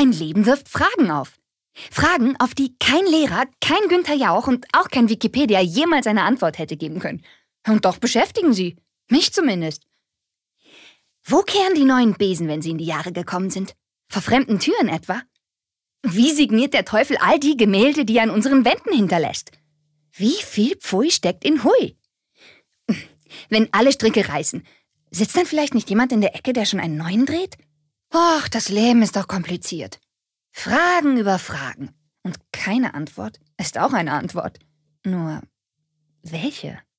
Ein Leben wirft Fragen auf. Fragen, auf die kein Lehrer, kein Günther Jauch und auch kein Wikipedia jemals eine Antwort hätte geben können. Und doch beschäftigen sie. Mich zumindest. Wo kehren die neuen Besen, wenn sie in die Jahre gekommen sind? Vor fremden Türen etwa? Wie signiert der Teufel all die Gemälde, die er an unseren Wänden hinterlässt? Wie viel Pfui steckt in Hui? Wenn alle Stricke reißen, sitzt dann vielleicht nicht jemand in der Ecke, der schon einen neuen dreht? Och, das Leben ist doch kompliziert. Fragen über Fragen. Und keine Antwort ist auch eine Antwort. Nur, welche?